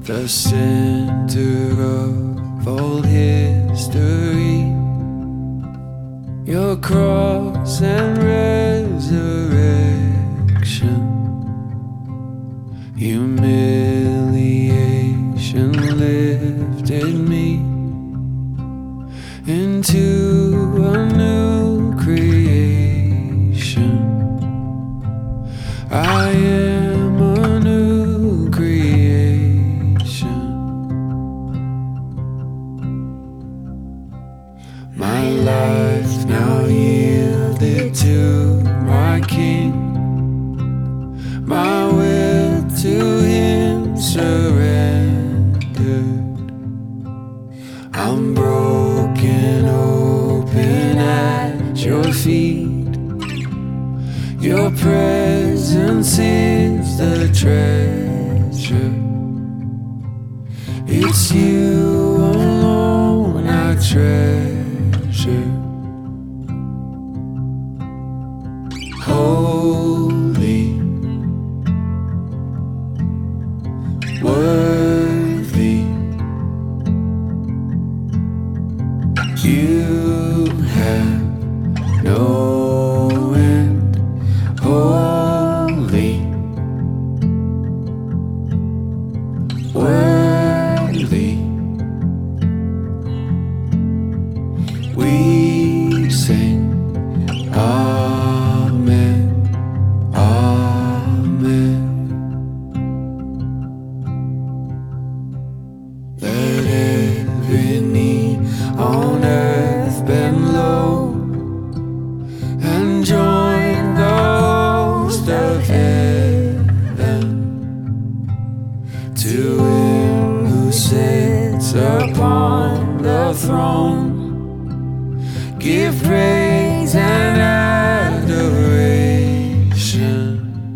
the center of all history, your cross and resurrection, humiliation lifted me into a new creation. I am a new creation. My life now yielded to my King, my will to Him surrendered. I'm broken open at your feet. Your presence is the treasure. It's you alone I treasure. Holy, worthy, you have no end. Holy, worthy, we sing Amen, Amen. Let every knee on earth bend low and join the host of heaven to Him who sits upon the throne. Give praise and adoration.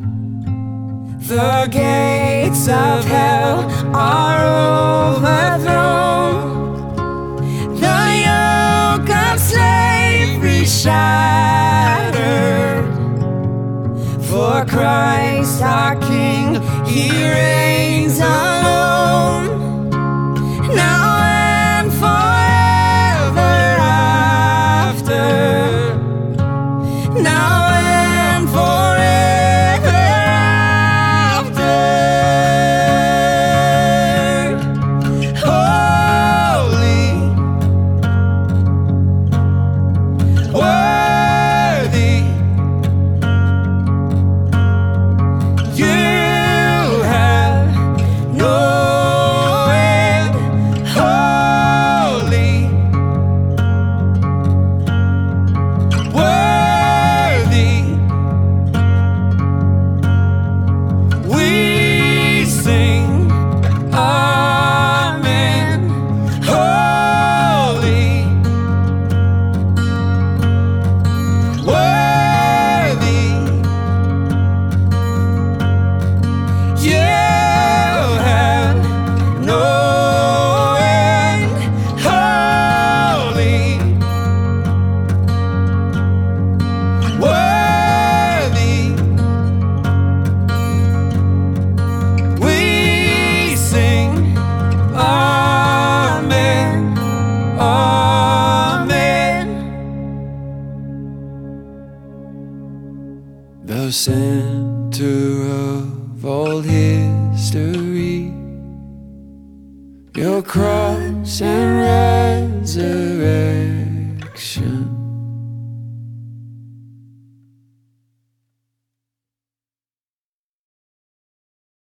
The gates of hell are overthrown. The yoke of slavery shattered. For Christ our King, He reigns alone, now and forever after. Now and forever after. Holy, worthy, you have no end. Holy, worthy, we sing Amen. Holy, worthy, you have no end. Holy, worthy, we sing Amen, Amen. The center of all history, your cross and resurrection.